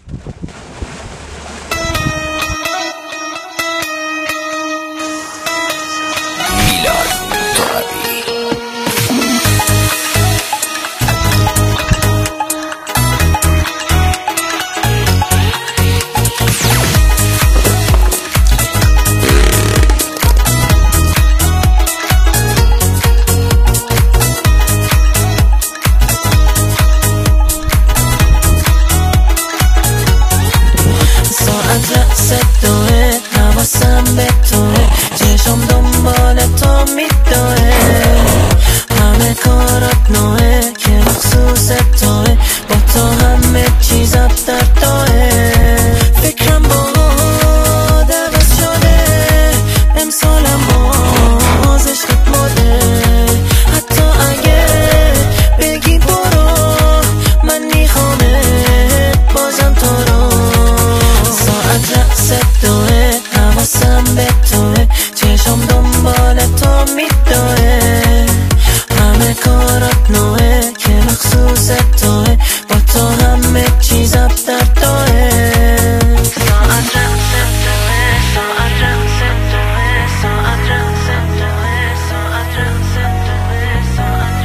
حواسم به توه، چشم دنبال تو میدوه، همه کارات نوه که مخصوص توه، با تو همه چیزم در توه. فکرم با عوض شده، امسالم باز عشقت ماده، حتی اگه بگی برو من میخوامت بازم تو رو. ساعت رقص توه، حواسم به توه، چشم دنبال تو میدوه، همه کارات نوه که مخصوص توه، با تو همه چیزم در توه. ساعت رقص توه، ساعت رقص توه، ساعت رقص توه، ساعت رقص توه، ساعت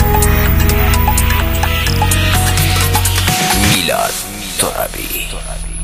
رقص توه. میلاد ترابی.